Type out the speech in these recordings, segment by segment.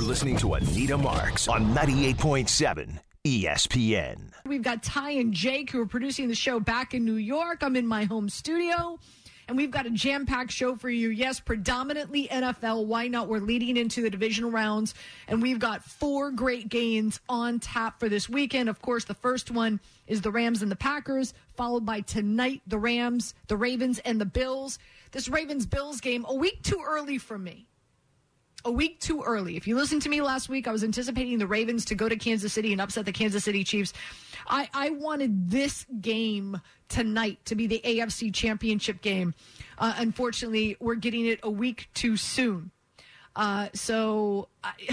listening to Anita Marks on 98.7 ESPN. We've got Ty and Jake who are producing the show back in New York. I'm in my home studio, and we've got a jam-packed show for you. Yes, predominantly NFL. Why not? We're leading into the divisional rounds, and we've got 4 great games on tap for this weekend. Of course, the first one is the Rams and the Packers, followed by tonight, the Rams, the Ravens, and the Bills. This Ravens-Bills game, a week too early for me. A week too early. If you listened to me last week, I was anticipating the Ravens to go to Kansas City and upset the Kansas City Chiefs. I wanted this game tonight to be the AFC Championship game. Unfortunately, we're getting it a week too soon. And also,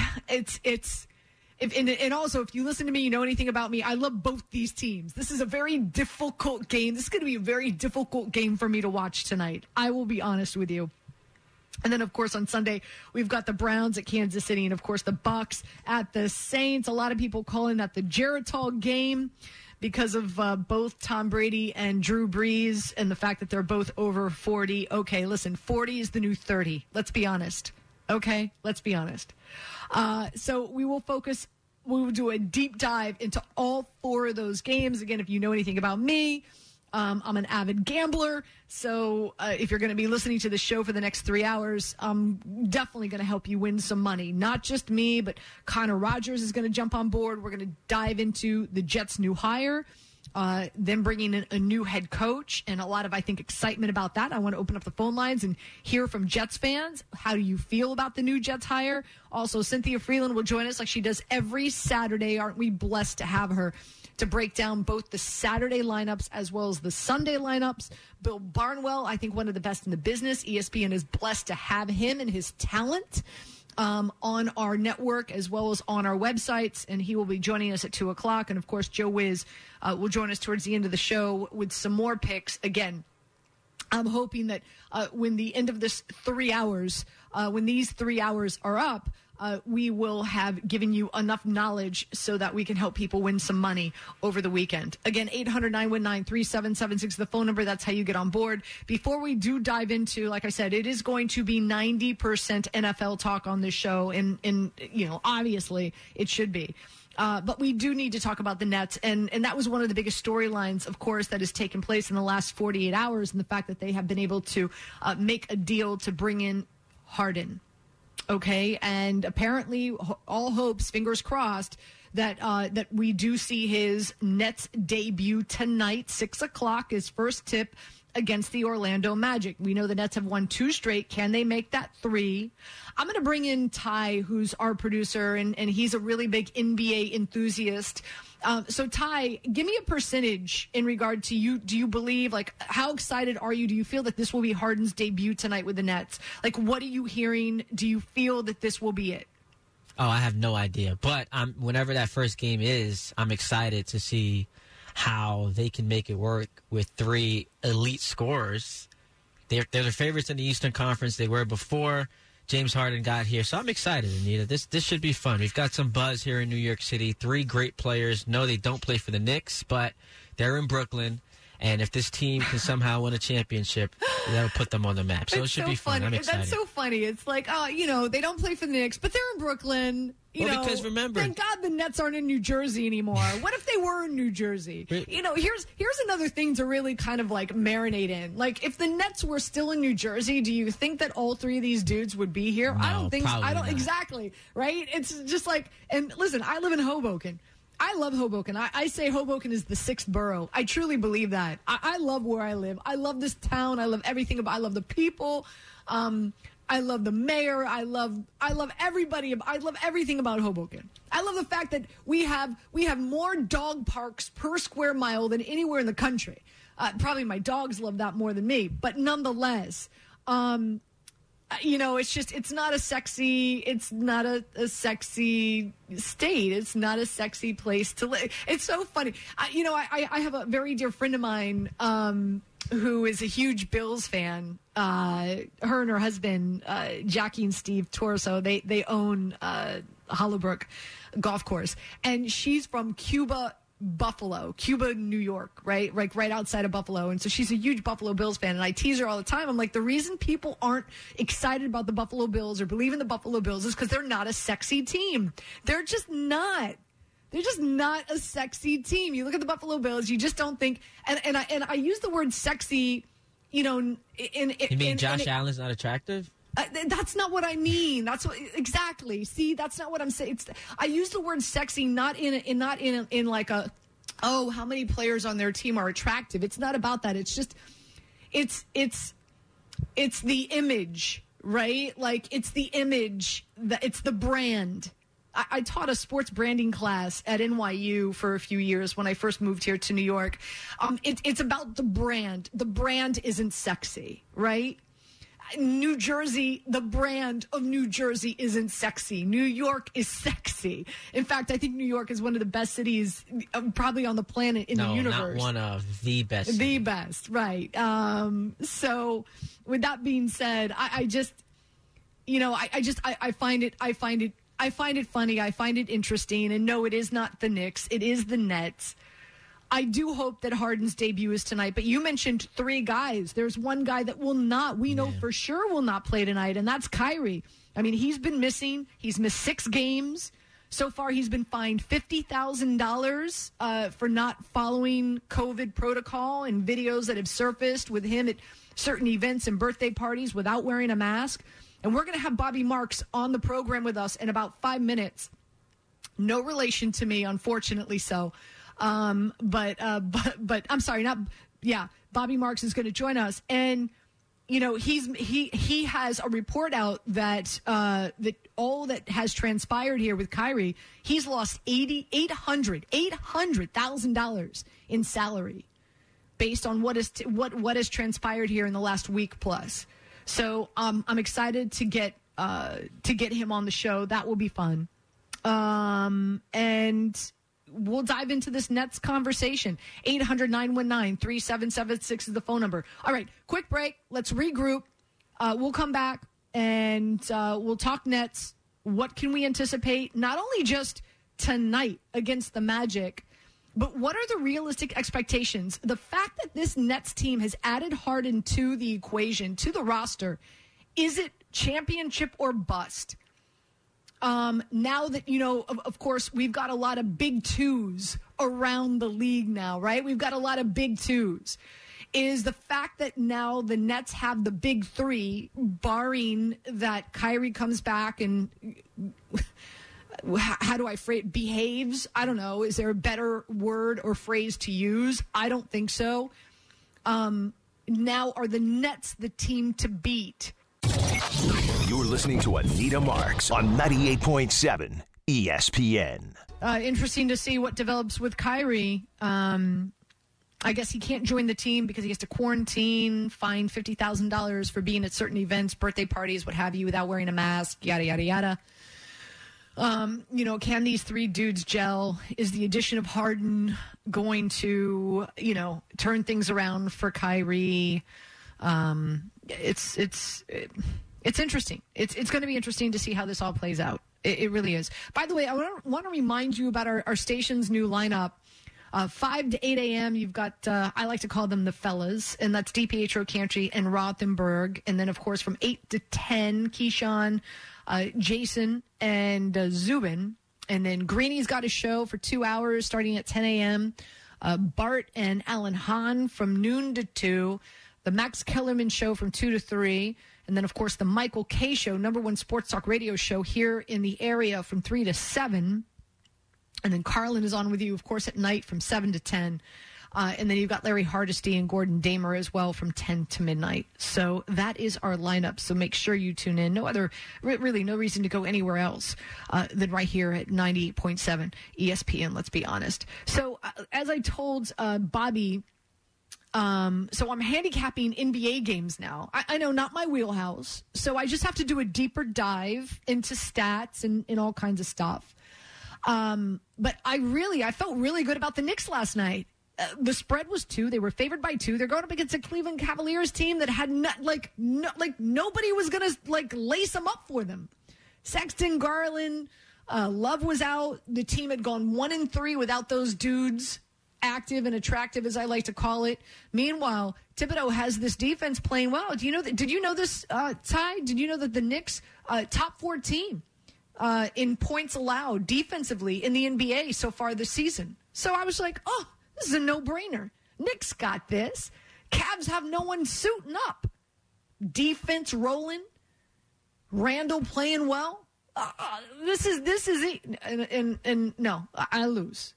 if you listen to me, you know anything about me, I love both these teams. This is a very difficult game. This is going to be a very difficult game for me to watch tonight. I will be honest with you. And then, of course, on Sunday, we've got the Browns at Kansas City and, of course, the Bucs at the Saints. A lot of people calling that the Geritol game because of both Tom Brady and Drew Brees and the fact that they're both over 40. Okay, listen, 40 is the new 30. Let's be honest. Okay, let's be honest. So we will do a deep dive into all 4 of those games. Again, if you know anything about me, I'm an avid gambler, so if you're going to be listening to the show for the next 3 hours, I'm definitely going to help you win some money. Not just me, but Connor Rogers is going to jump on board. We're going to dive into the Jets' new hire, then bringing in a new head coach, and a lot of, I think, excitement about that. I want to open up the phone lines and hear from Jets fans. How do you feel about the new Jets hire? Also, Cynthia Freeland will join us like she does every Saturday. Aren't we blessed to have her to break down both the Saturday lineups as well as the Sunday lineups? Bill Barnwell, I think one of the best in the business. ESPN is blessed to have him and his talent on our network as well as on our websites, and he will be joining us at 2 o'clock. And, of course, Joe Wiz will join us towards the end of the show with some more picks. Again, I'm hoping that when the end of this 3 hours, when these 3 hours are up, we will have given you enough knowledge so that we can help people win some money over the weekend. Again, 800-919-3776, the phone number. That's how you get on board. Before we do dive into, like I said, it is going to be 90% NFL talk on this show, and obviously it should be. But we do need to talk about the Nets, and that was one of the biggest storylines, of course, that has taken place in the last 48 hours, and the fact that they have been able to make a deal to bring in Harden. Okay, and apparently all hopes, fingers crossed, that we do see his Nets debut tonight, 6 o'clock, his first tip against the Orlando Magic. We know the Nets have won 2 straight. Can they make that 3? I'm going to bring in Ty, who's our producer, and he's a really big NBA enthusiast. So, Ty, give me a percentage in regard to you. Do you believe, how excited are you? Do you feel that this will be Harden's debut tonight with the Nets? What are you hearing? Do you feel that this will be it? Oh, I have no idea. But whenever that first game is, I'm excited to see how they can make it work with 3 elite scorers. They're the favorites in the Eastern Conference. They were before James Harden got here. So I'm excited, Anita. This should be fun. We've got some buzz here in New York City. 3 great players. No, they don't play for the Knicks, but they're in Brooklyn. And if this team can somehow win a championship, that'll put them on the map. So it should be fun. I'm excited. That's so funny. It's like, they don't play for the Knicks, but they're in Brooklyn. Because remember, thank God the Nets aren't in New Jersey anymore. What if they were in New Jersey? Here's another thing to really kind of marinate in. If the Nets were still in New Jersey, do you think that all 3 of these dudes would be here? No, I don't think so. I don't not. Exactly, right? It's just and listen, I live in Hoboken. I love Hoboken. I say Hoboken is the 6th borough. I truly believe that. I love where I live. I love this town. I love everything about. I love the people. I love the mayor. I love everybody. I love everything about Hoboken. I love the fact that we have more dog parks per square mile than anywhere in the country. Probably my dogs love that more than me, but nonetheless, it's not a sexy state. It's not a sexy place to live. It's so funny. I have a very dear friend of mine, who is a huge Bills fan. Her and her husband, Jackie and Steve Torso, they own Hollowbrook Golf Course, and she's from Cuba Buffalo, Cuba, New York, right? Like right outside of Buffalo. And so she's a huge Buffalo Bills fan. And I tease her all the time. I'm like, the reason people aren't excited about the Buffalo Bills or believe in the Buffalo Bills is because they're not a sexy team. They're just not. They're just not a sexy team. You look at the Buffalo Bills, you just don't think. And I use the word sexy, you know. You mean Josh Allen's not attractive? That's not what I mean. That's what exactly. See, that's not what I'm saying. I use the word sexy not in like a, oh, how many players on their team are attractive. It's not about that. It's just it's the image, right? Like it's the image, it's the brand. I taught a sports branding class at NYU for a few years when I first moved here to New York. It's about the brand. The brand isn't sexy, right? New Jersey, the brand of New Jersey isn't sexy. New York is sexy. In fact, I think New York is one of the best cities probably on the planet in the universe. Not one of the best. The best, right. So with that being said, I just, you know, I find it funny. I find it interesting. And no, it is not the Knicks. It is the Nets. I do hope that Harden's debut is tonight, but you mentioned 3 guys. There's one guy that will not, we know for sure will not play tonight, and that's Kyrie. I mean, he's been missing. He's missed 6 games. So far, he's been fined $50,000 for not following COVID protocol and videos that have surfaced with him at certain events and birthday parties without wearing a mask. And we're going to have Bobby Marks on the program with us in about 5 minutes. No relation to me, unfortunately so. But I'm sorry, Bobby Marks is going to join us. And, you know, he has a report out that all that has transpired here with Kyrie, he's lost $800,000 in salary based on what has transpired here in the last week plus. So, I'm excited to get him on the show. That will be fun. And we'll dive into this Nets conversation. 800-919-3776 is the phone number. All right, quick break. Let's regroup. We'll come back and we'll talk Nets. What can we anticipate? Not only just tonight against the Magic, but what are the realistic expectations? The fact that this Nets team has added Harden to the equation, to the roster, is it championship or bust? Now that, you know, of course, we've got a lot of big twos around the league now, right? We've got a lot of big twos. Is the fact that now the Nets have the big 3, barring that Kyrie comes back and how do I phrase it? Behaves? I don't know. Is there a better word or phrase to use? I don't think so. Now are the Nets the team to beat? You're listening to Anita Marks on 98.7 ESPN. Interesting to see what develops with Kyrie. I guess he can't join the team because he has to quarantine, fine $50,000 for being at certain events, birthday parties, what have you, without wearing a mask, yada, yada, yada. You know, can these 3 dudes gel? Is the addition of Harden going to, you know, turn things around for Kyrie? It's interesting. It's going to be interesting to see how this all plays out. It really is. By the way, I want to remind you about our station's new lineup. 5 to 8 a.m., you've got, I like to call them the fellas, and that's DiPietro, Cantry, and Rothenberg. And then, of course, from 8 to 10, Keyshawn, Jason, and Zubin. And then Greeny's got a show for 2 hours starting at 10 a.m. Bart and Alan Hahn from noon to 2. The Max Kellerman show from 2 to 3. And then, of course, the Michael K. Show, #1 sports talk radio show here in the area from 3 to 7. And then Carlin is on with you, of course, at night from 7 to 10. And then you've got Larry Hardesty and Gordon Damer as well from 10 to midnight. So that is our lineup. So make sure you tune in. Really no reason to go anywhere else than right here at 98.7 ESPN, let's be honest. So as I told Bobby, so I'm handicapping NBA games now. I know, not my wheelhouse. So I just have to do a deeper dive into stats and all kinds of stuff. But I felt really good about the Knicks last night. The spread was 2. They were favored by 2. They're going up against a Cleveland Cavaliers team that had nobody was going to lace them up for them. Sexton, Garland, Love was out. The team had gone 1-3 without those dudes, active and attractive, as I like to call it. Meanwhile, Thibodeau has this defense playing well. Did you know this, Ty? Did you know that the Knicks, top 4 team in points allowed defensively in the NBA so far this season? So I was like, oh, this is a no-brainer. Knicks got this. Cavs have no one suiting up. Defense rolling. Randall playing well. This is it. And no, I lose.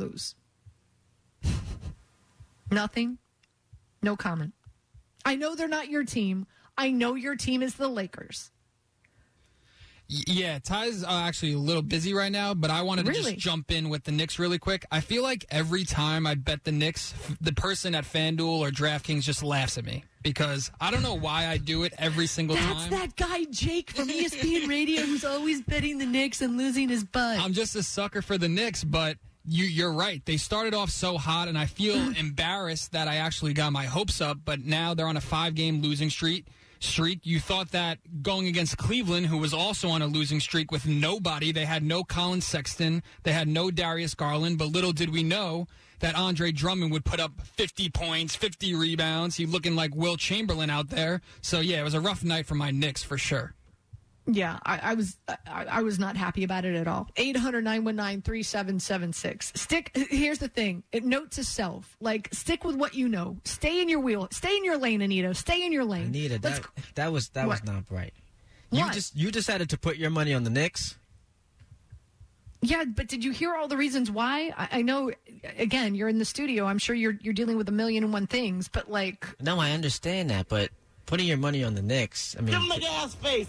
Nothing. No comment. I know they're not your team. I know your team is the Lakers. Yeah, Ty's actually a little busy right now, but I wanted to just jump in with the Knicks really quick. I feel like every time I bet the Knicks, the person at FanDuel or DraftKings just laughs at me because I don't know why I do it every single time. That's that guy Jake from ESPN Radio who's always betting the Knicks and losing his butt. I'm just a sucker for the Knicks, but you're right. They started off so hot, and I feel embarrassed that I actually got my hopes up, but now they're on a 5-game losing streak. You thought that going against Cleveland, who was also on a losing streak with nobody, they had no Colin Sexton, they had no Darius Garland, but little did we know that Andre Drummond would put up 50 points, 50 rebounds. He's looking like Will Chamberlain out there. So, yeah, it was a rough night for my Knicks for sure. Yeah, I was not happy about it at all. 800-919-3776. Here's the thing. Note to self. Stick with what you know. Stay in your wheel. Stay in your lane, Anita. Stay in your lane. Anita, that was not right. What? You decided to put your money on the Knicks? Yeah, but did you hear all the reasons why? I know, again, you're in the studio. I'm sure you're dealing with 1,000,001 things, but No, I understand that, but putting your money on the Knicks, I mean... Give him a gas face!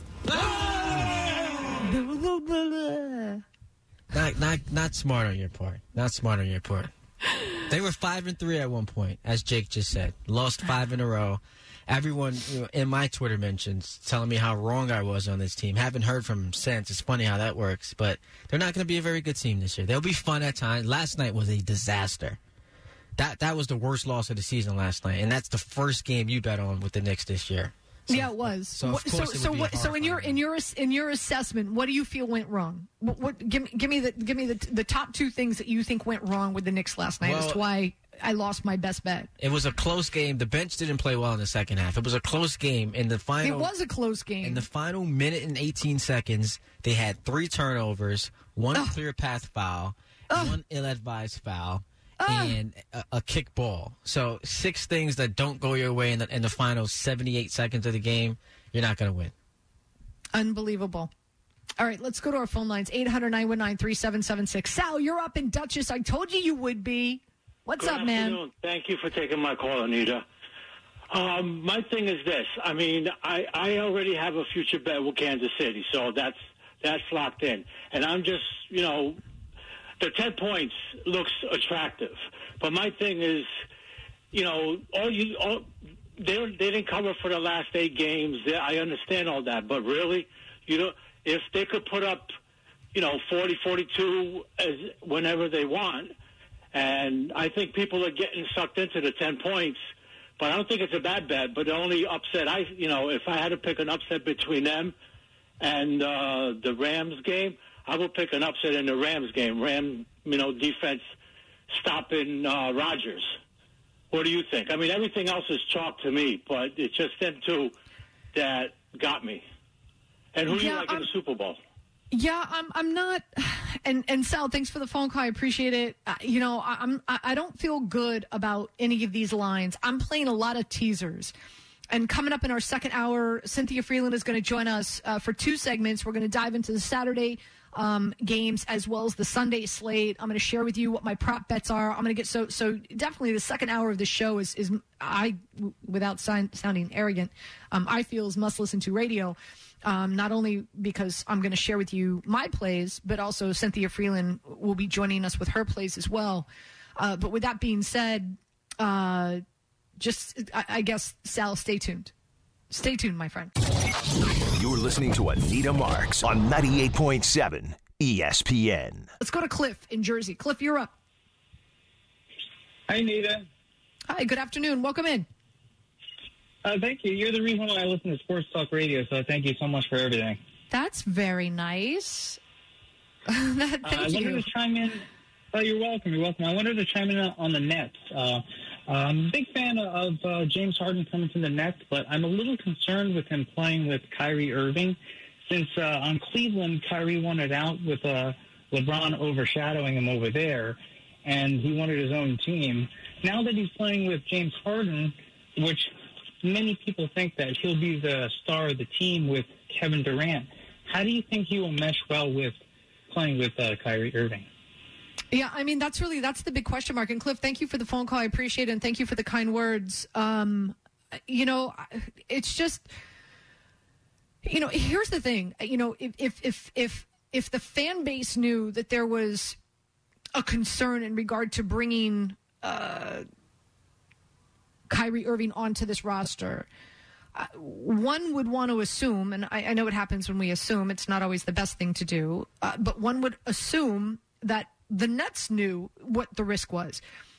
Not smart on your part. Not smart on your part. They were 5-3 at one point, as Jake just said. Lost 5 in a row. Everyone in my Twitter mentions telling me how wrong I was on this team. Haven't heard from them since. It's funny how that works, but they're not going to be a very good team this year. They'll be fun at times. Last night was a disaster. That was the worst loss of the season last night, and that's the first game you bet on with the Knicks this year. So, yeah, it was. So in your assessment, what do you feel went wrong? Give me the top 2 things that you think went wrong with the Knicks last night as to why I lost my best bet. It was a close game. The bench didn't play well in the second half. It was a close game. It was a close game. In the final minute and 18 seconds, they had 3 turnovers, 1 clear path foul, 1 ill-advised foul, and a kick ball. So 6 things that don't go your way in the final 78 seconds of the game, you're not going to win. Unbelievable. All right, let's go to our phone lines. 800-919-3776. Sal, you're up in Dutchess. I told you you would be. What's up, man? Good afternoon. Thank you for taking my call, Anita. My thing is this. I mean, I already have a future bet with Kansas City, so that's locked in. And I'm just, the 10 points looks attractive. But my thing is, they didn't cover for the last 8 games. I understand all that. But really, if they could put up, 40, 42 whenever they want, and I think people are getting sucked into the 10 points, but I don't think it's a bad bet. But the only upset, if I had to pick an upset between them and the Rams game, I would pick an upset in the Rams game. Defense stopping Rodgers. What do you think? I mean, everything else is chalk to me, but it's just them 2 that got me. And who do you like in the Super Bowl? Yeah, I'm not. And Sal, thanks for the phone call. I appreciate it. I don't feel good about any of these lines. I'm playing a lot of teasers. And coming up in our second hour, Cynthia Freeland is going to join us for 2 segments. We're going to dive into the Saturday games as well as the Sunday slate. I'm going to share with you what my prop bets are. I'm going to get so definitely the second hour of the show is I, without sounding arrogant, I feel is must listen to radio. Not only because I'm going to share with you my plays, but also Cynthia Freeland will be joining us with her plays as well. But with that being said, I guess, Sal, stay tuned. Stay tuned, my friend. You're listening to Anita Marks on 98.7 ESPN. Let's go to Cliff in Jersey. Cliff, you're up. Hi, Anita. Hi, good afternoon. Welcome in. Thank you. You're the reason why I listen to Sports Talk Radio, so thank you so much for everything. That's very nice. Thank I wanted you. to chime in. Oh, you're welcome. You're welcome. I wanted to chime in on the Nets. I'm a big fan of James Harden coming to the Nets, but I'm a little concerned with him playing with Kyrie Irving, since on Cleveland, Kyrie wanted out with LeBron overshadowing him over there, and he wanted his own team. Now that he's playing with James Harden, which many people think that he'll be the star of the team with Kevin Durant, how do you think he will mesh well with playing with Kyrie Irving? Yeah, I mean, that's the big question mark. And Cliff, thank you for the phone call. I appreciate it. And thank you for the kind words. It's just, here's the thing. If the fan base knew that there was a concern in regard to bringing Kyrie Irving onto this roster, one would want to assume, and I know what happens when we assume, it's not always the best thing to do, but one would assume that the Nets knew what the risk was.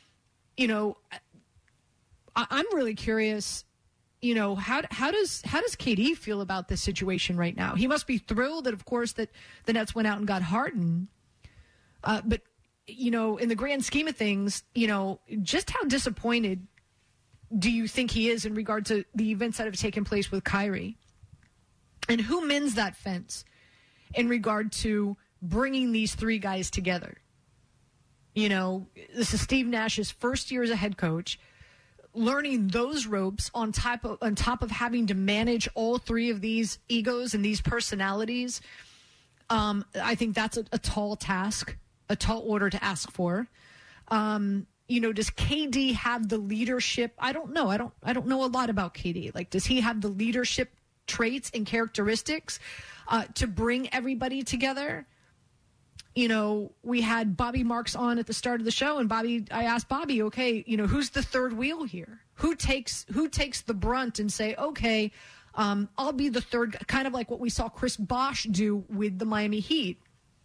I'm really curious, how does KD feel about this situation right now? He must be thrilled that, of course, that the Nets went out and got Harden. But, in the grand scheme of things, just how disappointed do you think he is in regard to the events that have taken place with Kyrie? And who mends that fence in regard to bringing these three guys together? This is Steve Nash's first year as a head coach, learning those ropes on top of having to manage all three of these egos and these personalities. I think that's a tall task, a tall order to ask for. Does KD have the leadership? I don't know. I don't know a lot about KD. Like, does he have the leadership traits and characteristics to bring everybody together? We had Bobby Marks on at the start of the show, and I asked Bobby, okay, who's the third wheel here? Who takes the brunt and say, okay, I'll be the third, kind of like what we saw Chris Bosh do with the Miami Heat.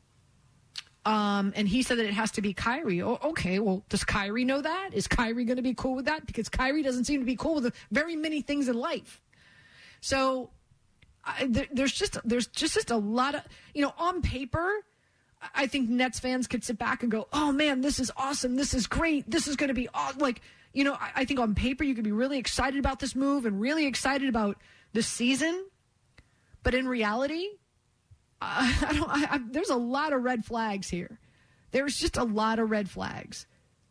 And he said that it has to be Kyrie. Oh, okay, well, does Kyrie know that? Is Kyrie going to be cool with that? Because Kyrie doesn't seem to be cool with very many things in life. So there's just a lot of, on paper, I think Nets fans could sit back and go, oh, man, this is awesome. This is great. This is going to be I think on paper you could be really excited about this move and really excited about the season. But in reality, there's a lot of red flags here. There's just a lot of red flags.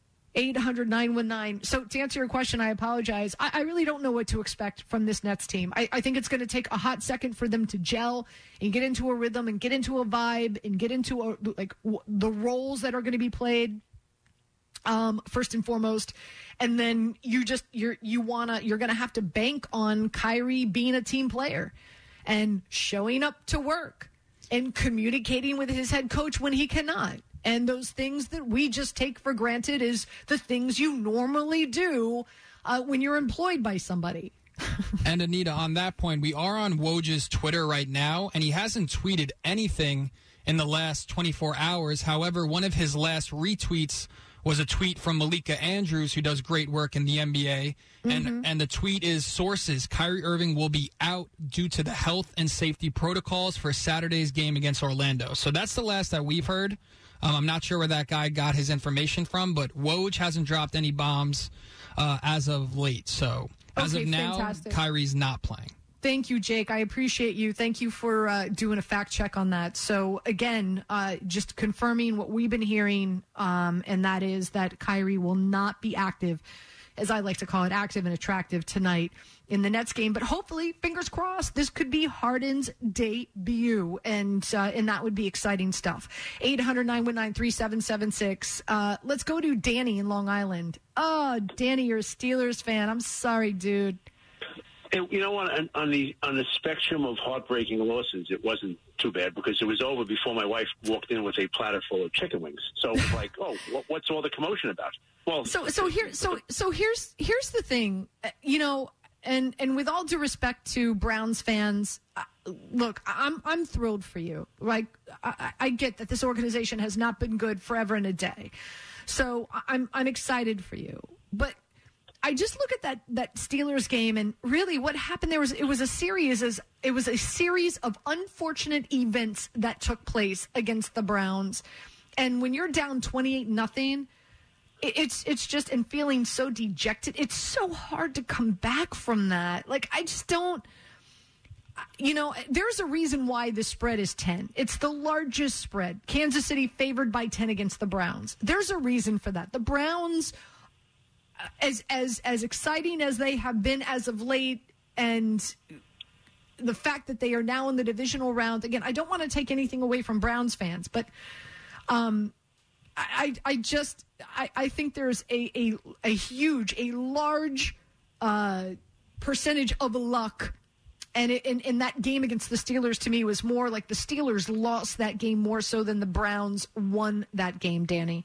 800-919. So to answer your question, I apologize. I really don't know what to expect from this Nets team. I think it's going to take a hot second for them to gel and get into a rhythm and get into a vibe and get into the roles that are going to be played first and foremost. And then you're going to have to bank on Kyrie being a team player and showing up to work and communicating with his head coach when he cannot. And those things that we just take for granted is the things you normally do when you're employed by somebody. And Anita, on that point, we are on Woj's Twitter right now, and he hasn't tweeted anything in the last 24 hours. However, one of his last retweets was a tweet from Malika Andrews, who does great work in the NBA. And the tweet is, sources, Kyrie Irving will be out due to the health and safety protocols for Saturday's game against Orlando. So that's the last that we've heard. I'm not sure where that guy got his information from, but Woj hasn't dropped any bombs as of late. So as of now, fantastic. Kyrie's not playing. Thank you, Jake. I appreciate you. Thank you for doing a fact check on that. So, again, just confirming what we've been hearing, and that is that Kyrie will not be active, as I like to call it, active and attractive tonight in the Nets game. But hopefully, fingers crossed, this could be Harden's debut, and that would be exciting stuff. 800-919-3776. Let's go to Danny in Long Island. Oh, Danny, you're a Steelers fan. I'm sorry, dude. And you know what? On the spectrum of heartbreaking losses, it wasn't too bad because it was over before my wife walked in with a platter full of chicken wings. So it was like, oh, what's all the commotion about? Well, so here's the thing, and with all due respect to Browns fans, look, I'm thrilled for you. Like I get that this organization has not been good forever and a day, so I'm excited for you, but I just look at that Steelers game, and really what happened there was it was a series of unfortunate events that took place against the Browns. And when you're down 28-0, it's just, and feeling so dejected, it's so hard to come back from that. Like, I just don't, there's a reason why the spread is 10. It's the largest spread. Kansas City favored by 10 against the Browns. There's a reason for that. The Browns, as exciting as they have been as of late, and the fact that they are now in the divisional round, again, I don't want to take anything away from Browns fans, but I think there's a large percentage of luck. And in that game against the Steelers, to me, was more like the Steelers lost that game more so than the Browns won that game, Danny.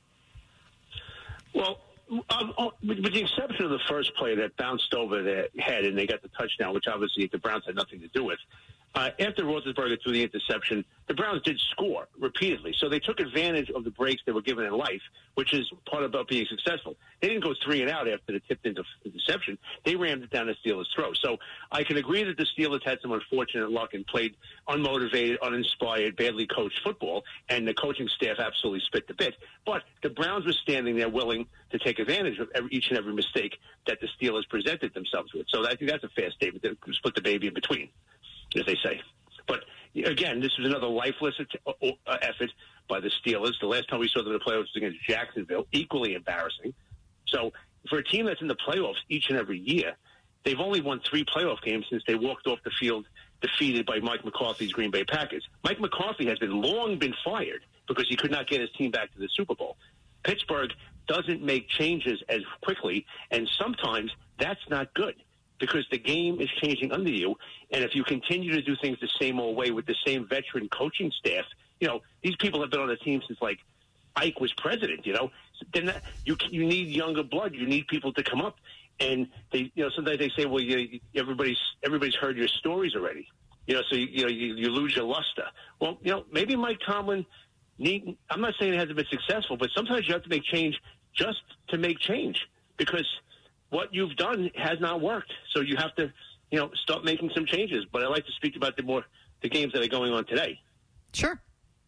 Well, with the exception of the first play that bounced over their head and they got the touchdown, which obviously the Browns had nothing to do with, after Roethlisberger threw the interception, the Browns did score repeatedly. So they took advantage of the breaks they were given in life, which is part about being successful. They didn't go 3 and out after the tipped interception. They rammed it down the Steelers' throat. So I can agree that the Steelers had some unfortunate luck and played unmotivated, uninspired, badly coached football, and the coaching staff absolutely spit the bit. But the Browns were standing there willing to take advantage of each and every mistake that the Steelers presented themselves with. So I think that's a fair statement, to split the baby in between, as they say. But, again, this was another lifeless effort by the Steelers. The last time we saw them in the playoffs was against Jacksonville, equally embarrassing. So for a team that's in the playoffs each and every year, they've only won 3 playoff games since they walked off the field defeated by Mike McCarthy's Green Bay Packers. Mike McCarthy has long been fired because he could not get his team back to the Super Bowl. Pittsburgh doesn't make changes as quickly, and sometimes that's not good, because the game is changing under you. And if you continue to do things the same old way with the same veteran coaching staff, these people have been on the team since, like, Ike was president, then you need younger blood. You need people to come up. And they, sometimes they say, well, everybody's heard your stories already. So you lose your luster. Well, maybe Mike Tomlin I'm not saying it hasn't been successful, but sometimes you have to make change just to make change, because what you've done has not worked. So you have to, start making some changes. But I'd like to speak about the games that are going on today. Sure.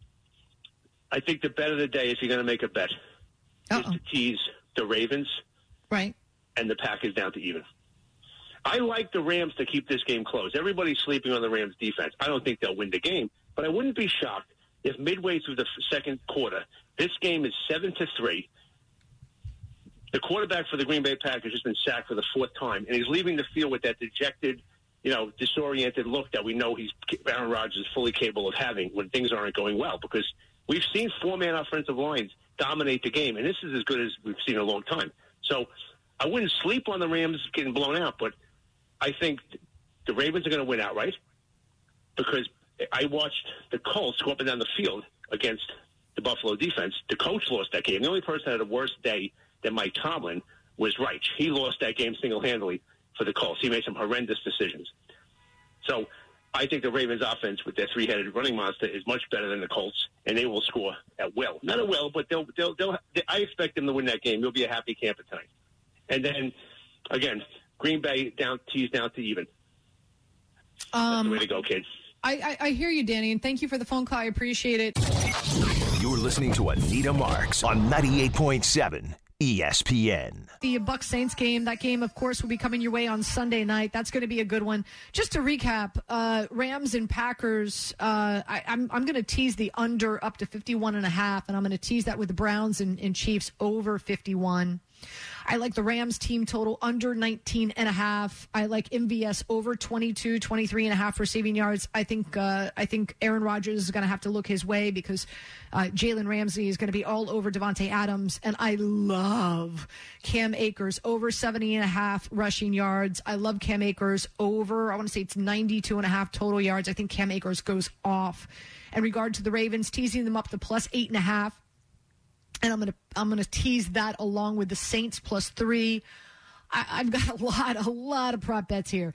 I think the bet of the day, if you're going to make a bet, is to tease the Ravens, right, and the Packers down to even. I like the Rams to keep this game close. Everybody's sleeping on the Rams defense. I don't think they'll win the game, but I wouldn't be shocked if midway through the second quarter, this game is 7-3. The quarterback for the Green Bay Packers has been sacked for the 4th time, and he's leaving the field with that dejected, disoriented look that we know Aaron Rodgers is fully capable of having when things aren't going well, because we've seen 4-man offensive lines dominate the game, and this is as good as we've seen in a long time. So I wouldn't sleep on the Rams getting blown out, but I think the Ravens are going to win outright, because I watched the Colts go up and down the field against the Buffalo defense. The coach lost that game. The only person that had a worse day than Mike Tomlin was Reich. He lost that game single-handedly for the Colts. He made some horrendous decisions. So I think the Ravens offense with their 3-headed running monster is much better than the Colts, and they will score at will. Not at will, but I expect them to win that game. You'll be a happy camper tonight. And then, again, Green Bay teased down to even. That's the way to go, kids. I hear you, Danny, and thank you for the phone call. I appreciate it. You're listening to Anita Marks on 98.7 ESPN. The Bucs Saints game, that game, of course, will be coming your way on Sunday night. That's going to be a good one. Just to recap, Rams and Packers, I'm going to tease the under up to 51.5, and I'm going to tease that with the Browns and Chiefs over 51. I like the Rams team total under 19.5. I like MVS over 23.5 receiving yards. I think Aaron Rodgers is going to have to look his way, because Jalen Ramsey is going to be all over Devontae Adams. And I love Cam Akers over 70.5 rushing yards. I love Cam Akers over, I want to say it's 92.5 total yards. I think Cam Akers goes off. In regard to the Ravens, teasing them up to plus 8.5. And I'm gonna tease that along with the Saints plus 3. I've got a lot of prop bets here.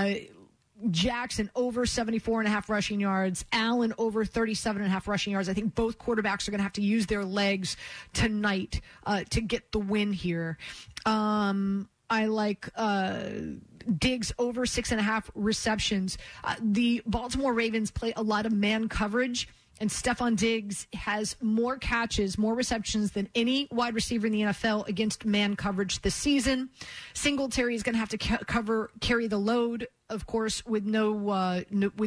Jackson over 74.5 rushing yards. Allen over 37.5 rushing yards. I think both quarterbacks are going to have to use their legs tonight to get the win here. I like Diggs over 6.5 receptions. The Baltimore Ravens play a lot of man coverage, and Stephon Diggs has more catches, more receptions than any wide receiver in the NFL against man coverage this season. Singletary is going to have to carry the load, of course, with no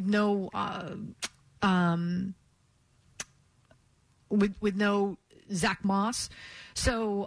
Zach Moss. So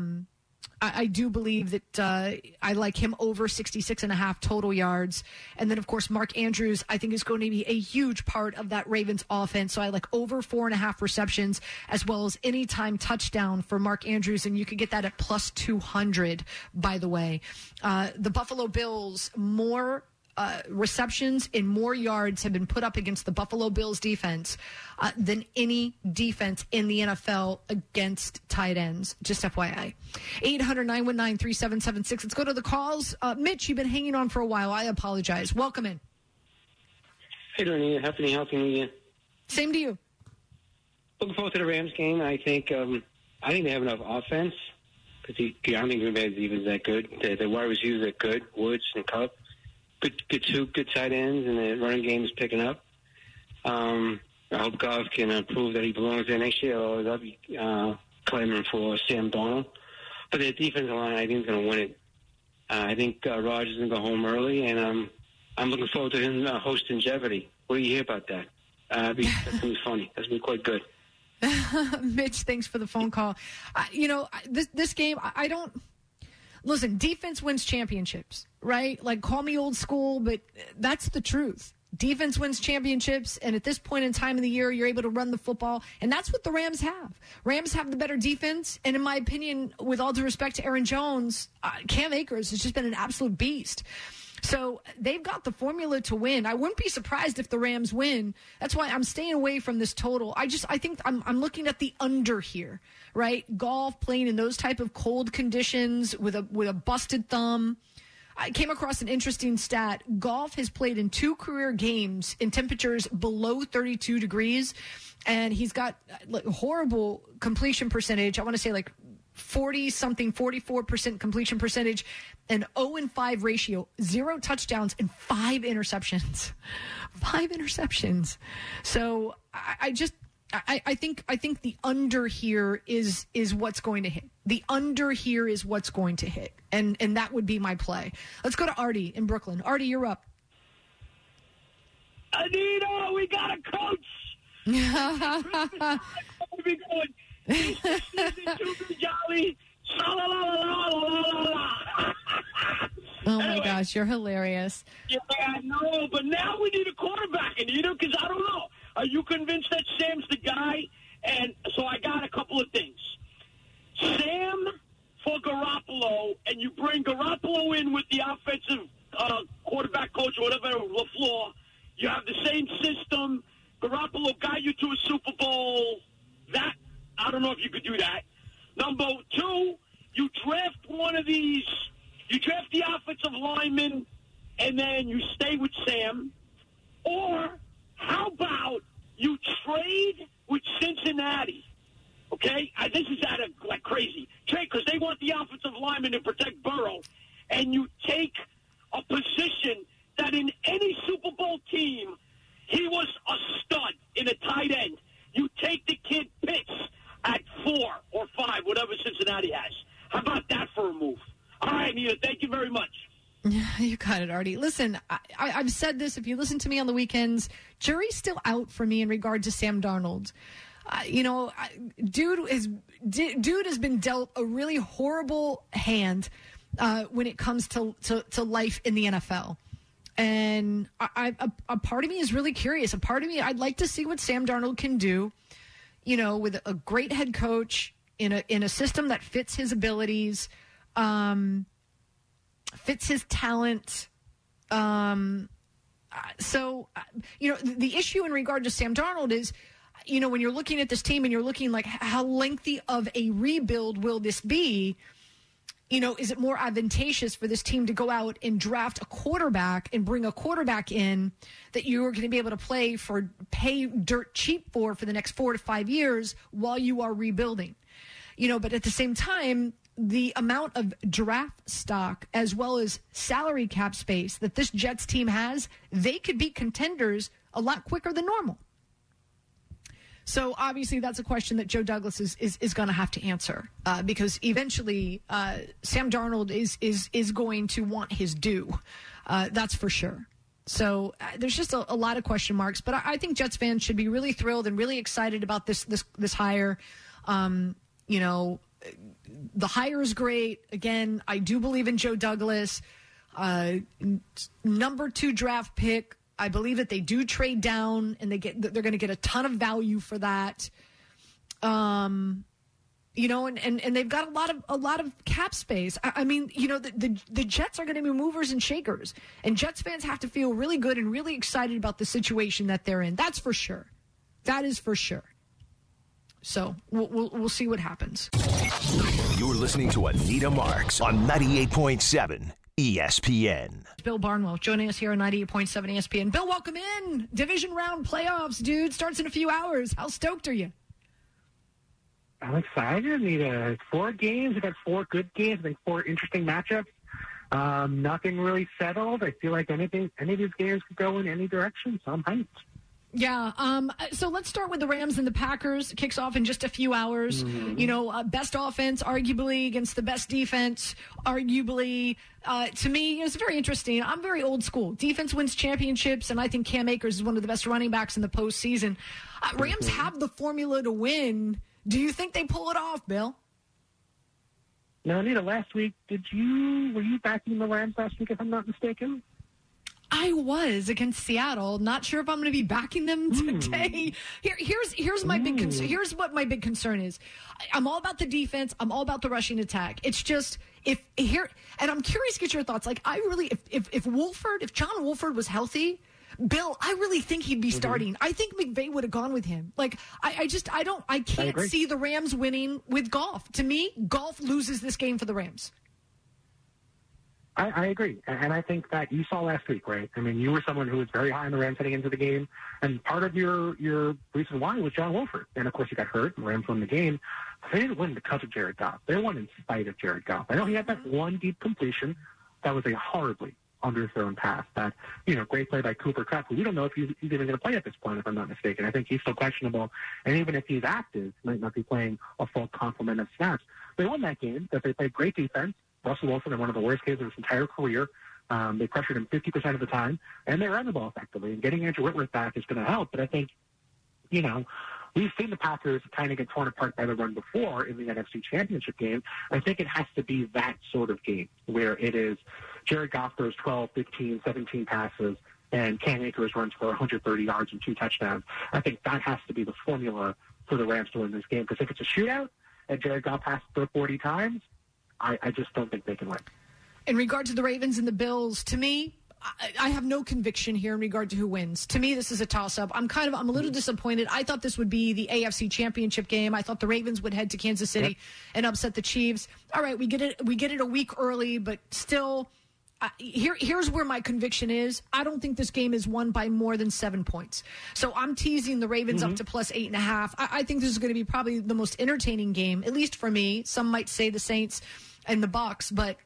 I do believe that I like him over 66.5 total yards. And then, of course, Mark Andrews, I think, is going to be a huge part of that Ravens offense. So I like over 4.5 receptions as well as anytime touchdown for Mark Andrews. And you could get that at plus 200, by the way. The Buffalo Bills, more receptions and more yards have been put up against the Buffalo Bills defense than any defense in the NFL against tight ends. Just FYI. 800-919-3776. Let's go to the calls. Mitch, you've been hanging on for a while. I apologize. Welcome in. Hey, Doreen. Happy New Year. Same to you. Looking forward to the Rams game. I think they have enough offense because I don't think Green Bay's defense is that good. The wide receivers are good. Woods and Cup. Good tight ends, and the running game is picking up. I hope Goff can prove that he belongs there next year, or they'll be clamoring for Sam Darnold. But their defensive line, I think, is going to win it. I think Rodgers is going to go home early, and I'm looking forward to him hosting Jeopardy. What do you hear about that? That's going to be funny. That's going to be quite good. Mitch, thanks for the phone call. This game, I don't... Listen, defense wins championships, right? Like, call me old school, but that's the truth. Defense wins championships, and at this point in time of the year, you're able to run the football, and that's what the Rams have. Rams have the better defense, and in my opinion, with all due respect to Aaron Jones, Cam Akers has just been an absolute beast. So they've got the formula to win. I wouldn't be surprised if the Rams win. That's why I'm staying away from this total. I think I'm looking at the under here, right? Golf playing in those type of cold conditions with a busted thumb. I came across an interesting stat. Golf has played in 2 career games in temperatures below 32 degrees, and he's got horrible completion percentage. I want to say 44% completion percentage, an 0-5 ratio, 0 touchdowns, and 5 interceptions. 5 interceptions. So I think the under here is what's going to hit. The under here is what's going to hit. And that would be my play. Let's go to Artie in Brooklyn. Artie, you're up. Anita, we got a coach. We going. This season to be jolly. Oh my gosh, you're hilarious. Yeah, I know, but now we need a quarterback, Anita, because I don't know. Are you convinced that Sam's the guy? And so I got a couple of things. Sam for Garoppolo, and you bring Garoppolo in with the offensive quarterback coach or whatever, LaFleur. You have the same system. Garoppolo got you to a Super Bowl. That, I don't know if you could do that. Number 2, you draft one of these. You draft the offensive lineman, and then you stay with Sam. Or how about you trade with Cincinnati? Okay? This is like crazy. Trade because they want the offensive lineman to protect Burrow. And you take a position that in any Super Bowl team, he was a stud in a tight end. You take the kid Pitts at 4 or 5, whatever Cincinnati has. How about that for a move? All right, Anita, thank you very much. You got it, Artie. Listen, I've said this. If you listen to me on the weekends, jury's still out for me in regard to Sam Darnold. Dude has been dealt a really horrible hand when it comes to life in the NFL. And a part of me is really curious. A part of me, I'd like to see what Sam Darnold can do, with a great head coach in a system that fits his abilities, fits his talent. The issue in regard to Sam Darnold is, when you're looking at this team and you're looking like how lengthy of a rebuild will this be? Is it more advantageous for this team to go out and draft a quarterback and bring a quarterback in that you're going to be able to pay dirt cheap for the next 4 to 5 years while you are rebuilding? But at the same time, the amount of draft stock as well as salary cap space that this Jets team has, they could be contenders a lot quicker than normal. So obviously that's a question that Joe Douglas is going to have to answer because eventually Sam Darnold is going to want his due. That's for sure. So there's just a lot of question marks, but I think Jets fans should be really thrilled and really excited about this hire. You know, the hire is great. Again, I do believe in Joe Douglas. Number 2 draft pick. I believe that they do trade down, and they're going to get a ton of value for that. You know, and they've got a lot of cap space. I mean, you know, the Jets are going to be movers and shakers, and Jets fans have to feel really good and really excited about the situation that they're in. That's for sure. That is for sure. So we'll see what happens. You're listening to Anita Marks on 98.7 ESPN. Bill Barnwell joining us here on 98.7 ESPN. Bill, welcome in. Division round playoffs, dude. Starts in a few hours. How stoked are you? I'm excited, Anita. 4 games. We've got 4 good games. I think 4 interesting matchups. Nothing really settled. I feel like any of these games could go in any direction, so I'm hyped. Yeah. So let's start with the Rams and the Packers. It kicks off in just a few hours. Mm-hmm. You know, best offense, arguably, against the best defense, arguably. To me, it's very interesting. I'm very old school. Defense wins championships, and I think Cam Akers is one of the best running backs in the postseason. Rams have the formula to win. Do you think they pull it off, Bill? No, Anita, last week, were you backing the Rams last week, if I'm not mistaken? I was against Seattle. Not sure if I'm going to be backing them today. Here's my big concern. Here's what my big concern is. I'm all about the defense. I'm all about the rushing attack. It's just and I'm curious to get your thoughts. Like if John Wolford was healthy, Bill, I really think he'd be starting. I think McVay would have gone with him. Like I can't see the Rams winning with Goff. To me, Goff loses this game for the Rams. I agree. And I think that you saw last week, right? I mean, you were someone who was very high on the Rams heading into the game. And part of your reason why was John Wolford. And, of course, he got hurt and the Rams won the game. They didn't win because of Jared Goff. They won in spite of Jared Goff. I know he had that one deep completion that was a horribly underthrown pass. That, great play by Cooper Kupp, who we don't know if he's even going to play at this point, if I'm not mistaken. I think he's still questionable. And even if he's active, might not be playing a full complement of snaps. They won that game. That they played great defense. Russell Wilson had one of the worst games of his entire career. They pressured him 50% of the time, and they ran the ball effectively. And getting Andrew Whitworth back is going to help. But I think, we've seen the Packers kind of get torn apart by the run before in the NFC Championship game. I think it has to be that sort of game where it is Jared Goff throws 12, 15, 17 passes, and Cam Akers runs for 130 yards and 2 touchdowns. I think that has to be the formula for the Rams to win this game. Because if it's a shootout and Jared Goff passes for 40 times, I just don't think they can win. In regard to the Ravens and the Bills, to me, I have no conviction here in regard to who wins. To me, this is a toss-up. I'm a little disappointed. I thought this would be the AFC Championship game. I thought the Ravens would head to Kansas City and upset the Chiefs. All right, we get it a week early, but still, here's where my conviction is. I don't think this game is won by more than 7 points. So I'm teasing the Ravens up to plus 8.5. I think this is going to be probably the most entertaining game, at least for me. Some might say the Saints and the Bucs, but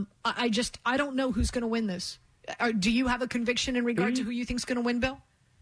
I don't know who's going to win this. Do you have a conviction in regard to who you think is going to win, Bill?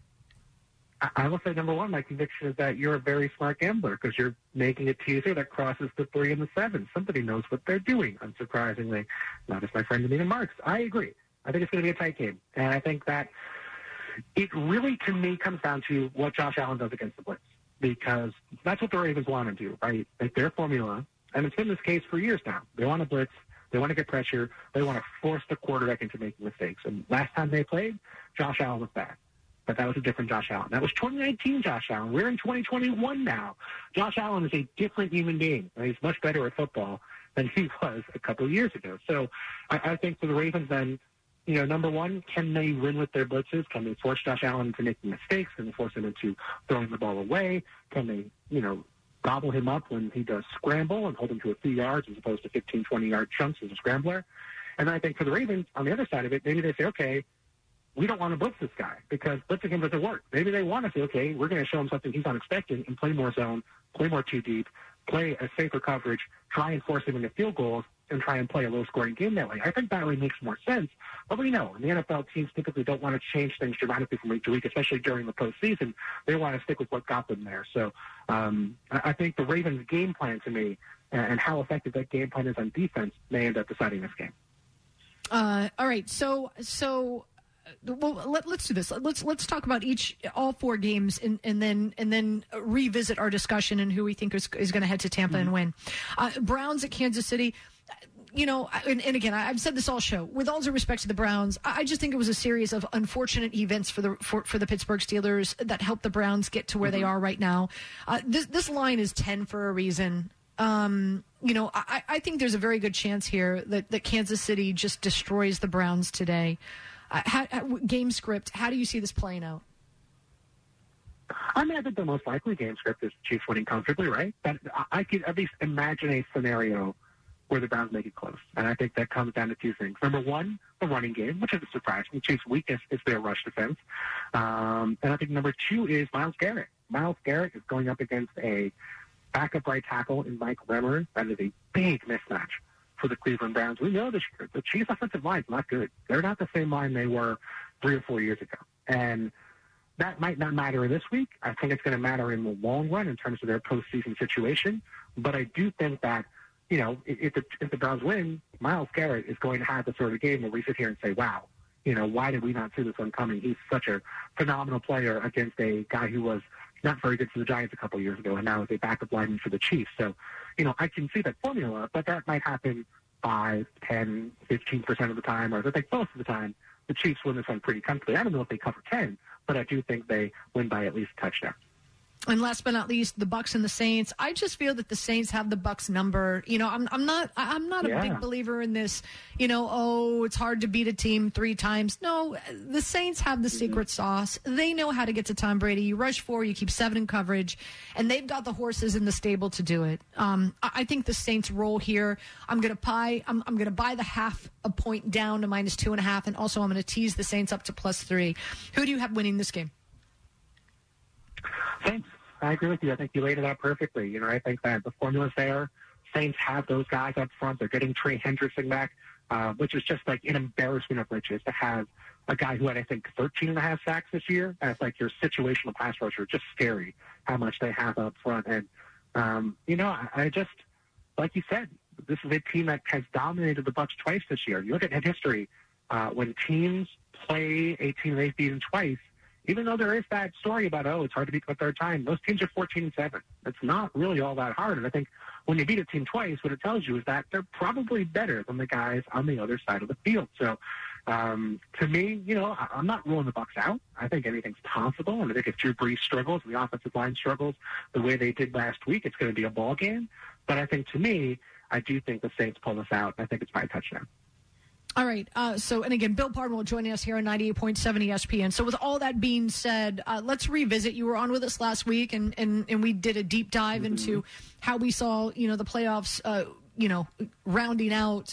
I will say, number one, my conviction is that you're a very smart gambler because you're making a teaser that crosses the 3 and the 7. Somebody knows what they're doing, unsurprisingly. Not as my friend Anita Marks. I agree. I think it's going to be a tight game. And I think that it really, to me, comes down to what Josh Allen does against the blitz. Because that's what the Ravens want to do, right? Like their formula, and it's been this case for years now. They want to blitz. They want to get pressure. They want to force the quarterback into making mistakes. And last time they played, Josh Allen was bad. But that was a different Josh Allen. That was 2019 Josh Allen. We're in 2021 now. Josh Allen is a different human being. He's much better at football than he was a couple of years ago. So I think for the Ravens then, number one, can they win with their blitzes? Can they force Josh Allen into making mistakes? Can they force him into throwing the ball away? Can they, gobble him up when he does scramble and hold him to a few yards as opposed to 15, 20-yard chunks as a scrambler? And I think for the Ravens, on the other side of it, maybe they say, okay, we don't want to blitz this guy because blitzing him doesn't work. Maybe they want to say, okay, we're going to show him something he's not expecting and play more zone, play more too deep, play a safer coverage, try and force him into field goals, and try and play a low-scoring game that way. I think that way makes more sense. But we know in the NFL, teams typically don't want to change things dramatically from week to week, especially during the postseason. They want to stick with what got them there. So I think the Ravens' game plan to me and how effective that game plan is on defense may end up deciding this game. All right, so well, let's do this. Let's talk about all four games, and then revisit our discussion and who we think is going to head to Tampa and win. Browns at Kansas City. You know, and again, I've said this all show. With all due respect to the Browns, I just think it was a series of unfortunate events for the Pittsburgh Steelers that helped the Browns get to where they are right now. This line is 10 for a reason. You know, I think there's a very good chance here that Kansas City just destroys the Browns today. Game script, how do you see this playing out? I mean, I think the most likely game script is Chiefs winning comfortably, right? But I could at least imagine a scenario where the Browns make it close. And I think that comes down to two things. Number one, the running game, which is a surprise. The Chiefs' weakness is their rush defense. And I think number two is Myles Garrett. Myles Garrett is going up against a backup right tackle in Mike Remmer. That is a big mismatch for the Cleveland Browns. We know this year the Chiefs' offensive line is not good. They're not the same line they were 3 or 4 years ago. And that might not matter this week. I think it's going to matter in the long run in terms of their postseason situation. But I do think that, you know, if the Browns win, Myles Garrett is going to have the sort of game where we sit here and say, wow, you know, why did we not see this one coming? He's such a phenomenal player against a guy who was not very good for the Giants a couple of years ago and now is a backup lineman for the Chiefs. So, you know, I can see that formula, but that might happen 5, 10, 15% of the time, or I think most of the time, the Chiefs win this one pretty comfortably. I don't know if they cover 10, but I do think they win by at least a touchdown. And last but not least, the Bucs and the Saints. I just feel that the Saints have the Bucs number. You know, I'm not a big believer in this, you know, oh, it's hard to beat a team 3 times. No, the Saints have the secret sauce. They know how to get to Tom Brady. You rush 4, you keep 7 in coverage, and they've got the horses in the stable to do it. I think the Saints roll here. I'm going to buy the half a point down to -2.5, and also I'm going to tease the Saints up to +3. Who do you have winning this game? Saints. I agree with you. I think you laid it out perfectly. You know, I think that the formula's there. Saints have those guys up front. They're getting Trey Hendrickson back, which is just like an embarrassment of riches to have a guy who had, I think, 13.5 sacks this year as like your situational pass rusher. Just scary how much they have up front. And, you know, I just, like you said, this is a team that has dominated the Bucs twice this year. You look at history, when teams play a team they've beaten twice, even though there is that story about, oh, it's hard to beat the third time, those teams are 14-7. It's not really all that hard. And I think when you beat a team twice, what it tells you is that they're probably better than the guys on the other side of the field. So to me, you know, I'm not ruling the Bucs out. I think anything's possible. And I think if Drew Brees struggles and the offensive line struggles the way they did last week, it's going to be a ball game. But I think, to me, I do think the Saints pull this out. I think it's by a touchdown. All right. And again, Bill Parmel joining us here on 98.7 ESPN. So with all that being said, let's revisit. You were on with us last week, and we did a deep dive into how we saw, you know, the playoffs, you know, rounding out.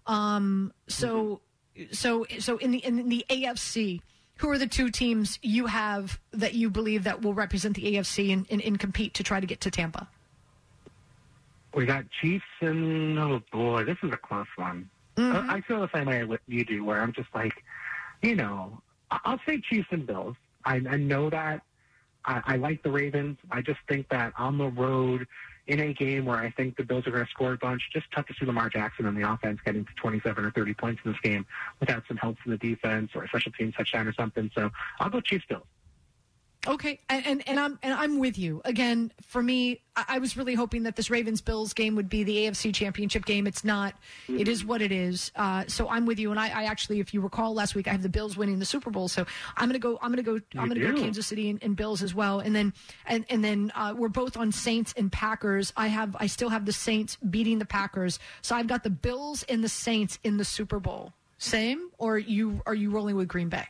So in the AFC, who are the 2 teams you have that you believe that will represent the AFC and compete to try to get to Tampa? We got Chiefs and, oh boy, this is a close one. Mm-hmm. I feel the same way you do, where I'm just like, you know, I'll say Chiefs and Bills. I know that. I like the Ravens. I just think that on the road in a game where I think the Bills are going to score a bunch, just tough to see Lamar Jackson and the offense getting to 27 or 30 points in this game without some help from the defense or a special team touchdown or something. So I'll go Chiefs-Bills. Okay, and I'm with you. Again, for me, I was really hoping that this Ravens-Bills game would be the AFC Championship game. It's not. Mm-hmm. It is what it is. So I'm with you. And I actually, if you recall last week, I have the Bills winning the Super Bowl. So I'm gonna go Kansas City and Bills as well. And then we're both on Saints and Packers. I still have the Saints beating the Packers. So I've got the Bills and the Saints in the Super Bowl. Same, or are you rolling with Green Bay?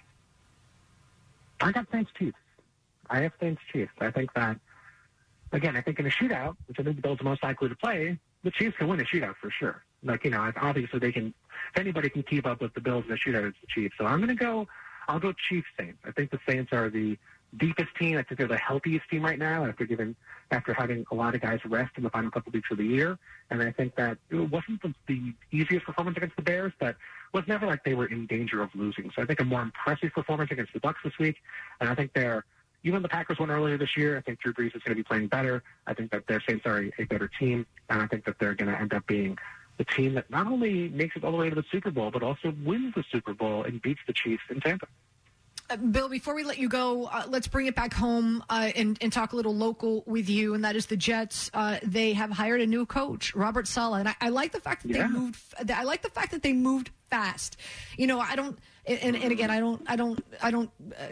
I got Saints Chiefs. I have Saints Chiefs. I think that, again, I think in a shootout, which I think the Bills are most likely to play, the Chiefs can win a shootout for sure. Like, you know, obviously they can, if anybody can keep up with the Bills in a shootout, it's the Chiefs. So I'm going to go I'll go Chiefs Saints. I think the Saints are the deepest team. I think they're the healthiest team right now after having a lot of guys rest in the final couple weeks of the year. And I think that it wasn't the easiest performance against the Bears, but it was never like they were in danger of losing. So I think a more impressive performance against the Bucs this week. And I think even the Packers won earlier this year. I think Drew Brees is going to be playing better. I think that their Saints are a better team. And I think that they're going to end up being the team that not only makes it all the way to the Super Bowl, but also wins the Super Bowl and beats the Chiefs in Tampa. Bill, before we let you go, let's bring it back home and talk a little local with you, and that is the Jets. They have hired a new coach, Robert Saleh, and I like the fact that they moved. I like the fact that they moved fast. You know, I don't. And again, I don't want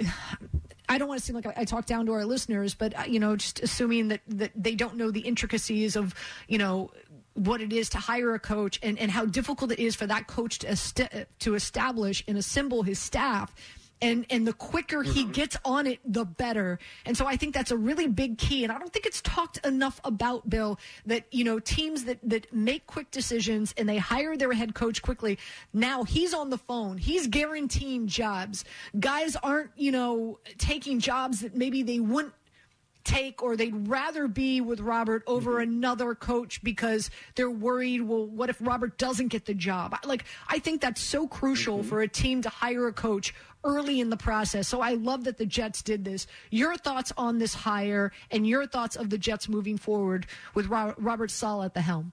to seem like I talk down to our listeners, but just assuming that they don't know the intricacies of what it is to hire a coach and how difficult it is for that coach to establish and assemble his staff. And the quicker he gets on it, the better. And so I think that's a really big key. And I don't think it's talked enough about, Bill, that, teams that make quick decisions and they hire their head coach quickly. Now he's on the phone. He's guaranteeing jobs. Guys aren't, taking jobs that maybe they wouldn't take, or they'd rather be with Robert over another coach because they're worried, well, what if Robert doesn't get the job? I think that's so crucial for a team to hire a coach early in the process. So I love that the Jets did this. Your thoughts on this hire and your thoughts of the Jets moving forward with Robert Saleh at the helm?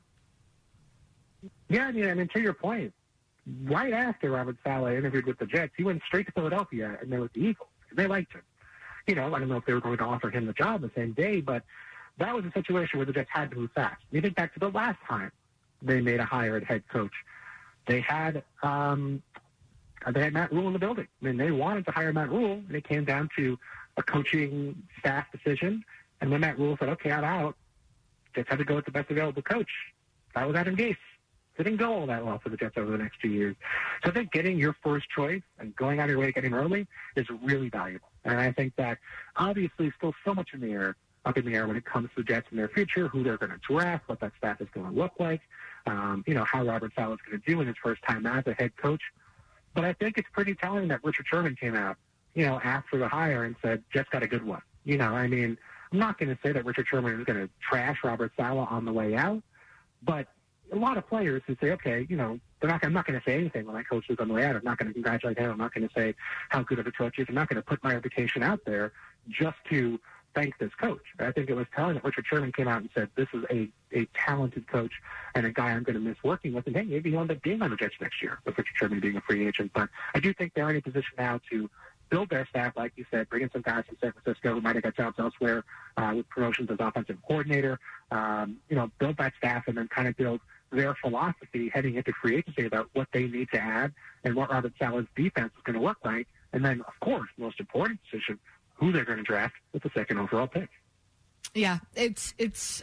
Yeah, I mean, to your point, right after Robert Saleh interviewed with the Jets, he went straight to Philadelphia and then with the Eagles. They liked him. I don't know if they were going to offer him the job the same day, but that was a situation where the Jets had to move fast. You think back to the last time they made a hire at head coach. They had Matt Rule in the building. I mean, they wanted to hire Matt Rule, and it came down to a coaching staff decision. And when Matt Rule said, okay, I'm out, Jets had to go with the best available coach. That was Adam Gase. It didn't go all that well for the Jets over the next 2 years. So I think getting your first choice and going out of your way, getting early, is really valuable. And I think that obviously still so much up in the air when it comes to the Jets and their future, who they're going to draft, what that staff is going to look like, how Robert Saleh is going to do in his first time as a head coach. But I think it's pretty telling that Richard Sherman came out, after the hire and said, Jets got a good one. I'm not going to say that Richard Sherman is going to trash Robert Saleh on the way out, but a lot of players who say, okay, I'm not going to say anything when my coach is on the way out. I'm not going to congratulate him. I'm not going to say how good of a coach he is. I'm not going to put my reputation out there just to thank this coach. I think it was telling that Richard Sherman came out and said, this is a talented coach and a guy I'm going to miss working with. And hey, maybe he'll end up being on the Jets next year with Richard Sherman being a free agent. But I do think they're in a position now to build their staff, like you said, bring in some guys from San Francisco who might have got jobs elsewhere with promotions as offensive coordinator, build that staff and then kind of build their philosophy heading into free agency about what they need to add and what Robert Saleh's defense is going to look like. And then, of course, most important decision, who they're going to draft with the second overall pick. Yeah, it's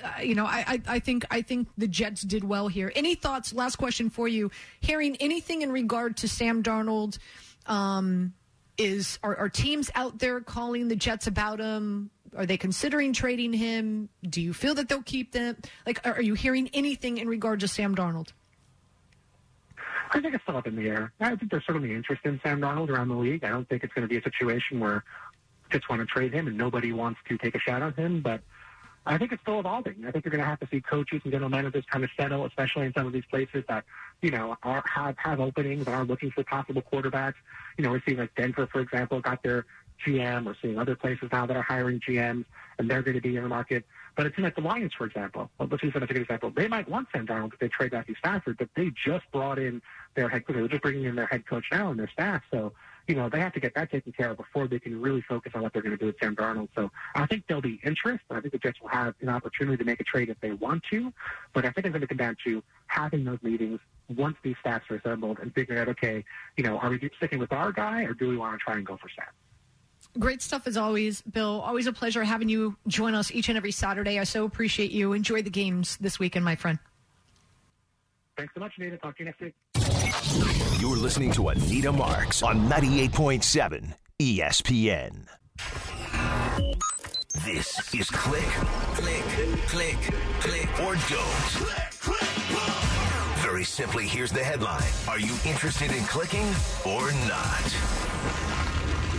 I think the Jets did well here. Any thoughts? Last question for you. Hearing anything in regard to Sam Darnold? Are teams out there calling the Jets about him? Are they considering trading him? Do you feel that they'll keep them? Are you hearing anything in regard to Sam Darnold? I think it's still up in the air. I think there's certainly interest in Sam Darnold around the league. I don't think it's going to be a situation where Jets want to trade him and nobody wants to take a shot on him, but I think it's still evolving. I think you're going to have to see coaches and general managers kind of settle, especially in some of these places that, have openings and are looking for possible quarterbacks. We're seeing like Denver, for example, got their GM. We're seeing other places now that are hiring GMs, and they're going to be in the market. But it seems like the Lions, for example, let's use that as a good example. They might want Sam Darnold if they trade Matthew Stafford, but they just brought in their head coach. They're just bringing in their head coach now and their staff. So, they have to get that taken care of before they can really focus on what they're going to do with Sam Darnold. So I think there'll be interest. I think the Jets will have an opportunity to make a trade if they want to. But I think it's going to come down to having those meetings once these staffs are assembled and figuring out, okay, are we sticking with our guy or do we want to try and go for Sam? Great stuff as always, Bill. Always a pleasure having you join us each and every Saturday. I so appreciate you. Enjoy the games this weekend, my friend. Thanks so much, Anita. Talk to you next week. You're listening to Anita Marks on 98.7 ESPN. This is Click, Click, Click, Click, or Don't. Click, click, Very simply, here's the headline. Are you interested in clicking or not?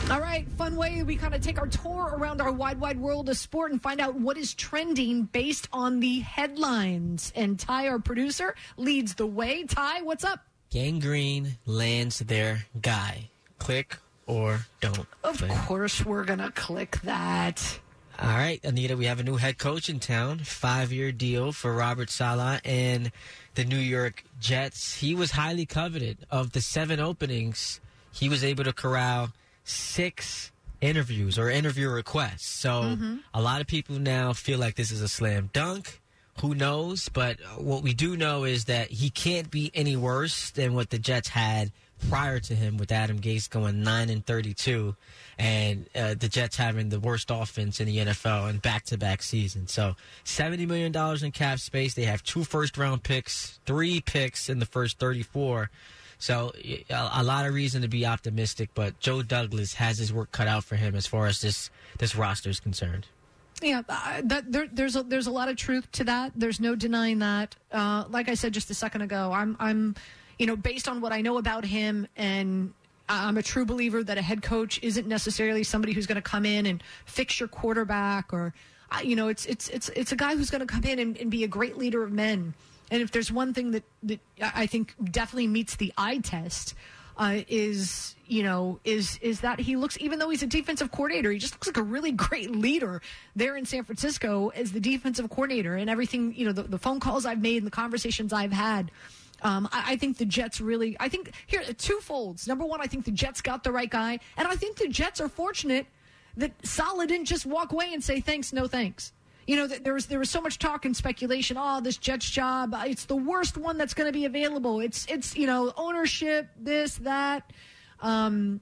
All right, fun way we kind of take our tour around our wide world of sport and find out what is trending based on the headlines. And Ty, our producer, leads the way. Ty, what's up? Gangrene lands their guy. Click or don't. Of course we're going to click that. All right, Anita, we have a new head coach in town. 5-year deal for Robert Saleh and the New York Jets. He was highly coveted. Of the 7 openings, he was able to corral 6 interviews or interview requests. So a lot of people now feel like this is a slam dunk. Who knows? But what we do know is that he can't be any worse than what the Jets had prior to him, with Adam Gase going 9-32 and the Jets having the worst offense in the NFL in back-to-back seasons. So $70 million in cap space. They have 2 first-round picks, 3 picks in the first 34. So a lot of reason to be optimistic, but Joe Douglas has his work cut out for him as far as this roster is concerned. Yeah, there's a lot of truth to that. There's no denying that. Like I said just a second ago, I'm based on what I know about him, and I'm a true believer that a head coach isn't necessarily somebody who's going to come in and fix your quarterback, or it's a guy who's going to come in and be a great leader of men. And if there's one thing that I think definitely meets the eye test, is that he looks, even though he's a defensive coordinator, he just looks like a really great leader there in San Francisco as the defensive coordinator. And everything, the phone calls I've made and the conversations I've had, I think the Jets really, here, 2 folds. Number one, I think the Jets got the right guy. And I think the Jets are fortunate that Saleh didn't just walk away and say, thanks, no thanks. There was so much talk and speculation. Oh, this Jets job, it's the worst one that's going to be available. It's ownership, this, that. I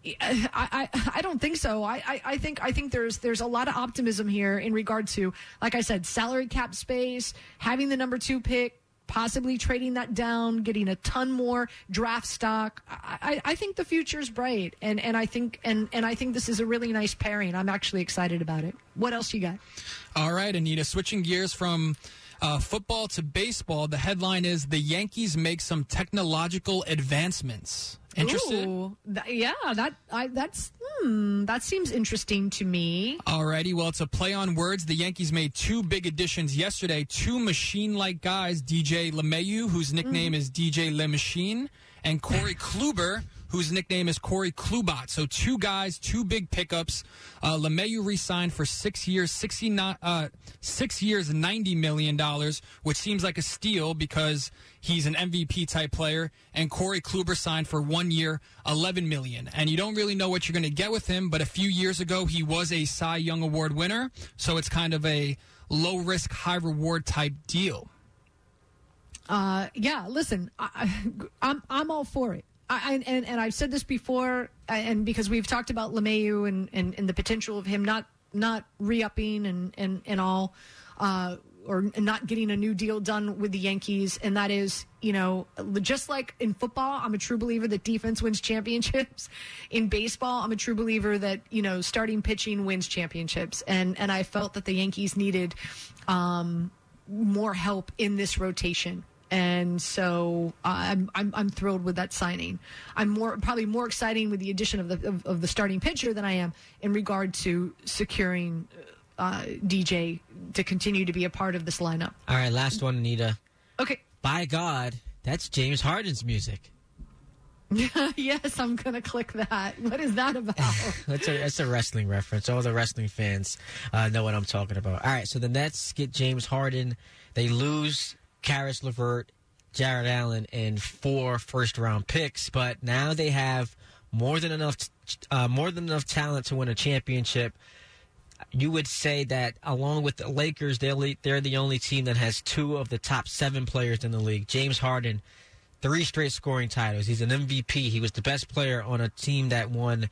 don't think so. I think there's a lot of optimism here in regard to, like I said, salary cap space, having the number 2 pick, possibly trading that down, getting a ton more draft stock. I think the future is bright, and I think this is a really nice pairing. I'm actually excited about it. What else you got? All right, Anita, switching gears from football to baseball, the headline is the Yankees make some technological advancements. Interested? Ooh, that seems interesting to me. Alrighty, well, it's a play on words. The Yankees made 2 big additions yesterday. 2 machine-like guys, DJ LeMahieu, whose nickname is DJ Le Machine, and Corey Kluber, whose nickname is Corey Klubat. So 2 guys, 2 big pickups. LeMahieu re-signed for 6 years, $90 million, which seems like a steal because he's an MVP-type player. And Corey Kluber signed for 1 year, $11 million. And you don't really know what you're going to get with him, but a few years ago he was a Cy Young Award winner, so it's kind of a low-risk, high-reward type deal. Yeah, listen, I'm all for it. And I've said this before, and because we've talked about LeMahieu and the potential of him not re-upping and all, or not getting a new deal done with the Yankees, and that is, just like in football, I'm a true believer that defense wins championships. In baseball, I'm a true believer that, starting pitching wins championships. And I felt that the Yankees needed more help in this rotation. And so I'm thrilled with that signing. I'm probably more excited with the addition of the starting pitcher than I am in regard to securing DJ to continue to be a part of this lineup. All right, last one, Anita. Okay. By God, that's James Harden's music. Yes, I'm going to click that. What is that about? That's a wrestling reference. All the wrestling fans know what I'm talking about. All right, so the Nets get James Harden. They lose Karis LeVert, Jared Allen, and 4 first-round picks, but now they have more than enough talent to win a championship. You would say that along with the Lakers, they're the only team that has 2 of the top 7 players in the league. James Harden, 3 straight scoring titles. He's an MVP. He was the best player on a team that won,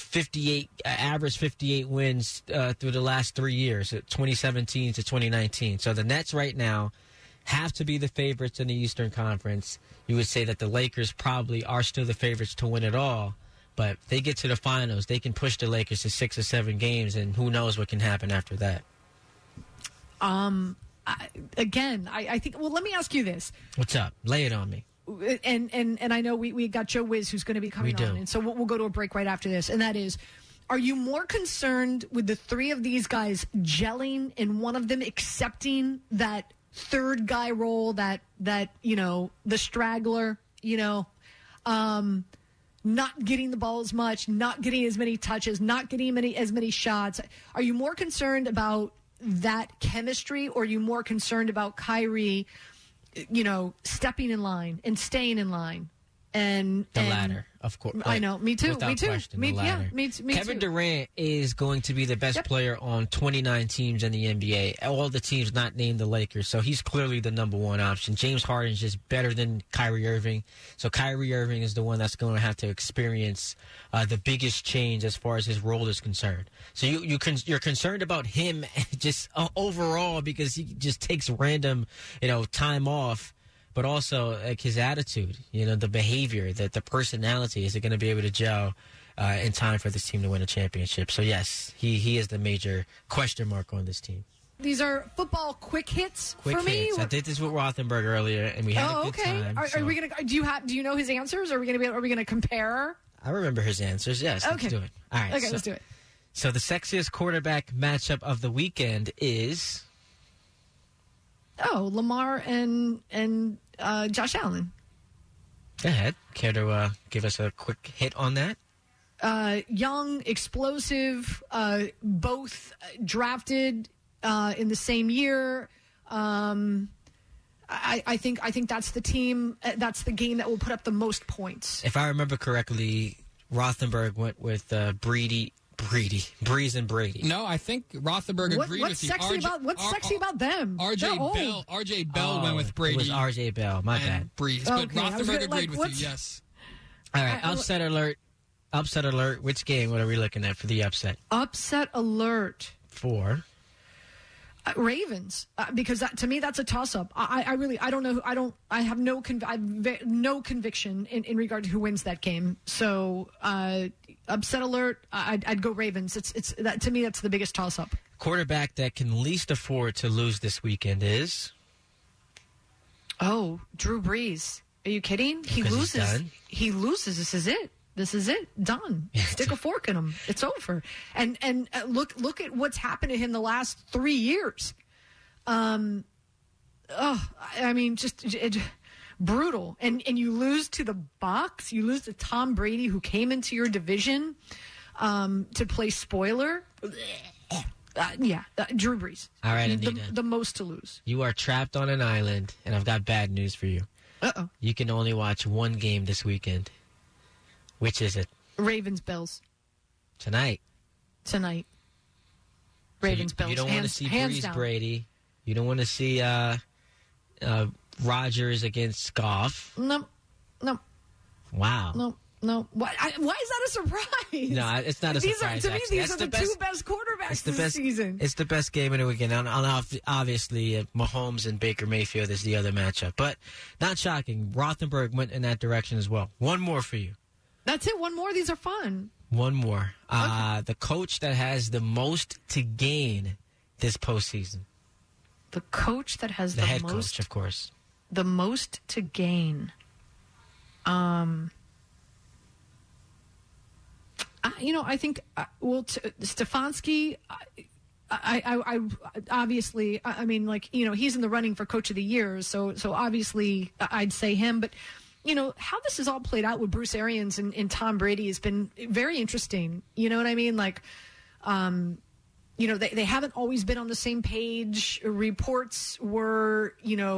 average 58 wins through the last 3 years, 2017 to 2019. So the Nets right now have to be the favorites in the Eastern Conference. You would say that the Lakers probably are still the favorites to win it all. But if they get to the finals, they can push the Lakers to 6 or 7 games, and who knows what can happen after that. I think, well, let me ask you this. What's up? Lay it on me. and I know we got Joe Wiz who's going to be coming on, and so we'll go to a break right after this, and that is, are you more concerned with the three of these guys gelling and one of them accepting that third guy role, that the straggler, not getting the ball as much, not getting as many touches, not getting as many shots? Are you more concerned about that chemistry, or are you more concerned about Kyrie, stepping in line and staying in line? And the latter, of course. I know. Me too. Without Me too. question, Me, the latter. yeah, me Kevin too. Durant is going to be the best player on 29 teams in the NBA. All the teams not named the Lakers, so he's clearly the number one option. James Harden's just better than Kyrie Irving, so Kyrie Irving is the one that's going to have to experience the biggest change as far as his role is concerned. So you're concerned about him just overall because he just takes random time off. But also, like, his attitude, the behavior, the personality. Is it going to be able to gel in time for this team to win a championship? So, yes, he is the major question mark on this team. These are football quick hits Quick for me. hits. I did this with Rothenberg earlier, and we had a good time. Are we gonna? Do you know his answers? Are we gonna compare? I remember his answers. Yes, Okay. Let's do it. All right. Okay, let's do it. So the sexiest quarterback matchup of the weekend is Lamar and Josh Allen. Go ahead. Care to give us a quick hit on that? Young, explosive, both drafted in the same year. I think that's the team. That's the game that will put up the most points. If I remember correctly, Rothenberg went with Breeze and Brady. No, I think Rothenberg agreed with you. What's sexy about them? RJ Bell went with Brady. It was RJ Bell. My bad. Breeze, but Rothenberg agreed with you. Yes. All right. Upset alert. Upset alert. Which game? What are we looking at for the upset? Upset alert. For Ravens, because to me that's a toss-up. I don't know. I have no conviction in regard to who wins that game. So upset alert. I'd go Ravens. It's that to me that's the biggest toss-up. Quarterback that can least afford to lose this weekend is Drew Brees. Are you kidding? He loses. He loses. This is it. Done. Stick a fork in him. It's over. And look at what's happened to him the last 3 years. Brutal. And you lose to the Bucs. You lose to Tom Brady, who came into your division to play spoiler. Drew Brees. All right, Anita. The most to lose. You are trapped on an island, and I've got bad news for you. Uh-oh. You can only watch one game this weekend. Which is it? Ravens, Bills. Tonight. Ravens, Bills. You don't want to see Breeze Brady. You don't want to see Rodgers against Goff. No. Wow. No. Why is that a surprise? No, it's not a surprise. These are the two best quarterbacks this season. It's the best game of the weekend. Obviously, Mahomes and Baker Mayfield is the other matchup. But not shocking. Rothenberg went in that direction as well. One more for you. That's it. One more. These are fun. One more. Okay. The coach that has the most to gain this postseason. The coach that has the head most, coach, of course. The most to gain. I think Stefanski. I obviously. I mean, he's in the running for Coach of the Year, so obviously I'd say him, but. How this has all played out with Bruce Arians and Tom Brady has been very interesting. You know what I mean? They haven't always been on the same page. Reports were,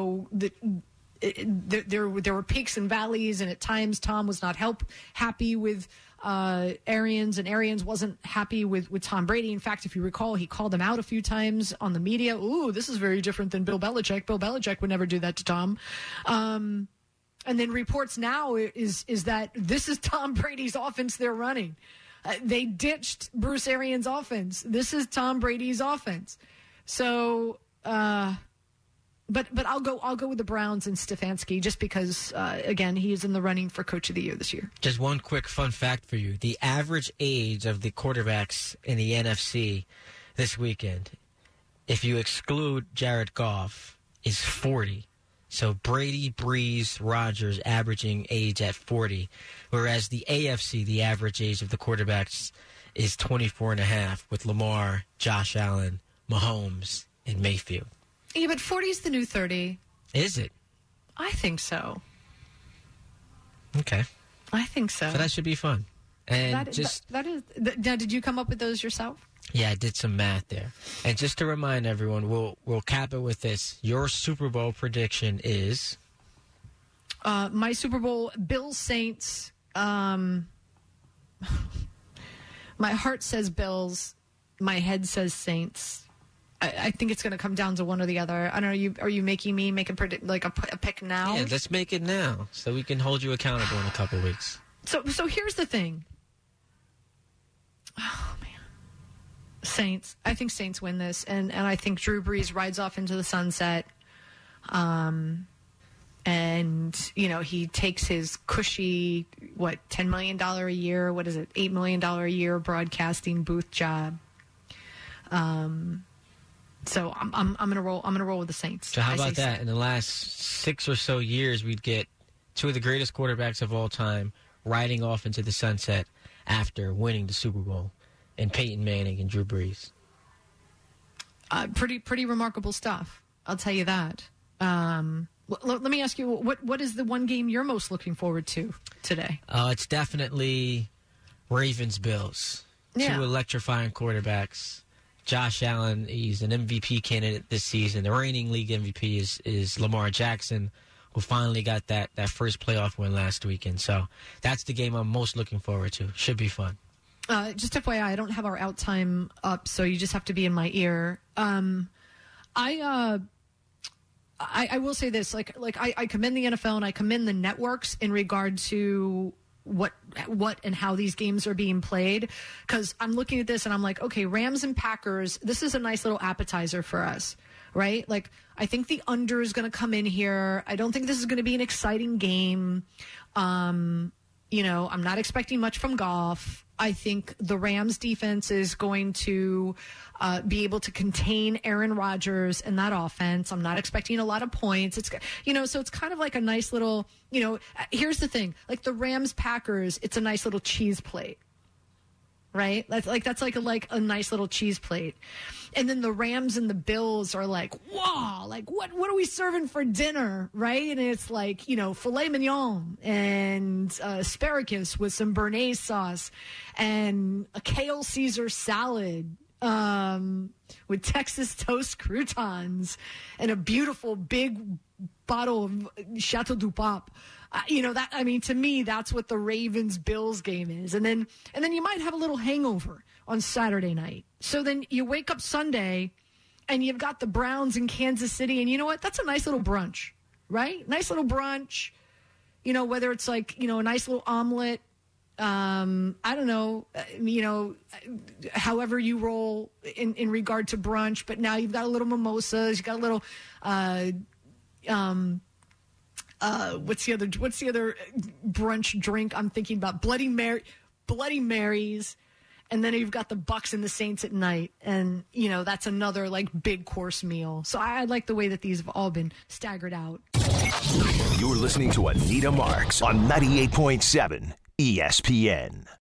there were peaks and valleys, and at times Tom was not happy with Arians, and Arians wasn't happy with Tom Brady. In fact, if you recall, he called him out a few times on the media. Ooh, this is very different than Bill Belichick. Bill Belichick would never do that to Tom. And then reports now is that this is Tom Brady's offense they're running. They ditched Bruce Arians' offense. This is Tom Brady's offense. So, but I'll go with the Browns and Stefanski just because again he is in the running for Coach of the Year this year. Just one quick fun fact for you: the average age of the quarterbacks in the NFC this weekend, if you exclude Jared Goff, is 40. So Brady, Breeze, Rodgers averaging age at 40, whereas the AFC, the average age of the quarterbacks is 24.5 with Lamar, Josh Allen, Mahomes, and Mayfield. Yeah, but 40 is the new 30. Is it? I think so. Okay. I think so. So that should be fun. And now, did you come up with those yourself? Yeah, I did some math there. And just to remind everyone, we'll cap it with this. Your Super Bowl prediction is? My Super Bowl, Bills, Saints. My heart says Bills. My head says Saints. I think it's going to come down to one or the other. I don't know. Are you making me make a pick now? Yeah, let's make it now so we can hold you accountable in a couple weeks. So here's the thing. Oh, man. Saints. I think Saints win this, and I think Drew Brees rides off into the sunset. And, he takes his cushy, $10 million a year? What is it? $8 million a year broadcasting booth job. So I'm gonna roll. I'm gonna roll with the Saints. So how about that? In the last 6 or so years, we'd get two of the greatest quarterbacks of all time riding off into the sunset after winning the Super Bowl, and Peyton Manning and Drew Brees. Pretty remarkable stuff. I'll tell you that. Let me ask you, what is the one game you're most looking forward to today? It's definitely Ravens-Bills. Yeah. Two electrifying quarterbacks. Josh Allen, he's an MVP candidate this season. The reigning league MVP is Lamar Jackson, who finally got that first playoff win last weekend. So that's the game I'm most looking forward to. Should be fun. Just FYI, I don't have our out time up, so you just have to be in my ear. I will say this, I commend the NFL and I commend the networks in regard to what and how these games are being played, because I'm looking at this and I'm like, okay, Rams and Packers, this is a nice little appetizer for us, right? I think the under is going to come in here. I don't think this is going to be an exciting game. I'm not expecting much from Goff. I think the Rams defense is going to be able to contain Aaron Rodgers and that offense. I'm not expecting a lot of points. It's, so it's kind of like a nice little, here's the thing, like the Rams Packers, it's a nice little cheese plate, right? That's like a nice little cheese plate. And then the Rams and the Bills are like, wow, what are we serving for dinner, right? And it's like, filet mignon and asparagus with some béarnaise sauce and a kale Caesar salad with Texas toast croutons and a beautiful big bottle of Chateau du Pape. To me, that's what the Ravens-Bills game is. And then you might have a little hangover on Saturday night. So then you wake up Sunday and you've got the Browns in Kansas City. And you know what? That's a nice little brunch, right? Nice little brunch, whether it's a nice little omelet. I don't know, however you roll in regard to brunch, but now you've got a little mimosas, you got a little, what's the other brunch drink I'm thinking about? Bloody Marys. And then you've got the Bucks and the Saints at night. And, that's another big course meal. So I like the way that these have all been staggered out. You're listening to Anita Marks on 98.7 ESPN.